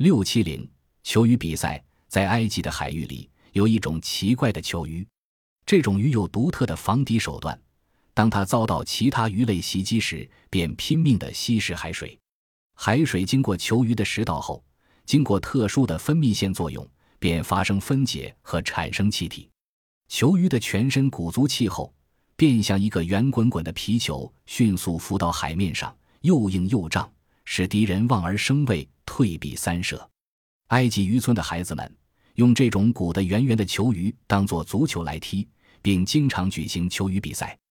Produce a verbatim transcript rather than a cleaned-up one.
六七零球鱼比赛。在埃及的海域里，有一种奇怪的球鱼，这种鱼有独特的防敌手段，当它遭到其他鱼类袭击时，便拼命地吸食海水。海水经过球鱼的食道后，经过特殊的分泌腺作用，便发生分解和产生气体。球鱼的全身鼓足气后，便像一个圆滚滚的皮球，迅速浮到海面上，又硬又胀，使敌人望而生畏，退避三舍。埃及渔村的孩子们用这种鼓得圆圆的球鱼当作足球来踢，并经常举行球鱼比赛。